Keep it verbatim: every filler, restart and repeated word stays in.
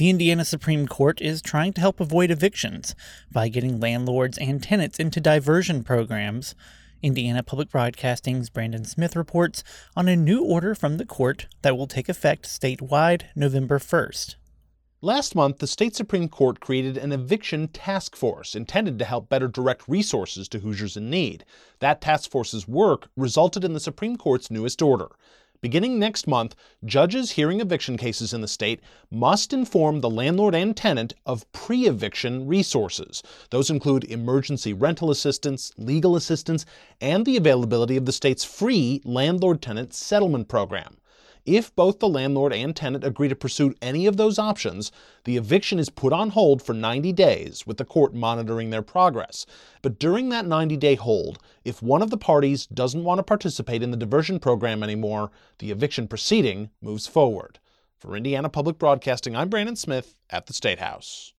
The Indiana Supreme Court is trying to help avoid evictions by getting landlords and tenants into diversion programs. Indiana Public Broadcasting's Brandon Smith reports on a new order from the court that will take effect statewide November first. Last month, the state Supreme Court created an eviction task force intended to help better direct resources to Hoosiers in need. That task force's work resulted in the Supreme Court's newest order. Beginning next month, judges hearing eviction cases in the state must inform the landlord and tenant of pre-eviction resources. Those include emergency rental assistance, legal assistance, and the availability of the state's free landlord-tenant settlement program. If both the landlord and tenant agree to pursue any of those options, the eviction is put on hold for ninety days, with the court monitoring their progress. But during that ninety-day hold, if one of the parties doesn't want to participate in the diversion program anymore, the eviction proceeding moves forward. For Indiana Public Broadcasting, I'm Brandon Smith at the State House.